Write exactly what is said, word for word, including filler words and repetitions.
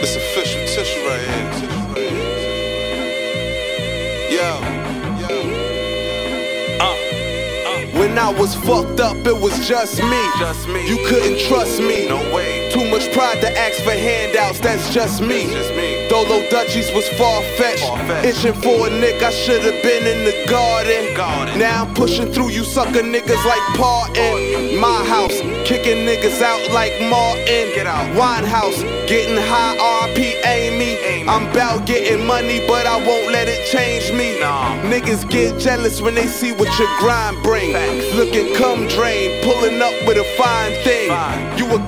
It's official tissue right here. Tissue right here. Yo. Yo. Uh. Uh. When I was fucked up, it was just me. Just me. You couldn't trust me. No way. Too much pride to ask for handouts, that's just me. That's just me. Dolo Dutchies was far-fetched. Far-fetched. Itching for a nick, I should've been in the garden. Garden. Now I'm pushing through you sucker niggas like Parton. My house, kicking niggas out like Martin. Get out. Winehouse, getting high R P Amy. Amy. I'm bout getting money, but I won't let it change me. Nah. Niggas get jealous when they see what your grind bring. Facts. Looking cum drain, pulling up with a fine thing. Fine. You a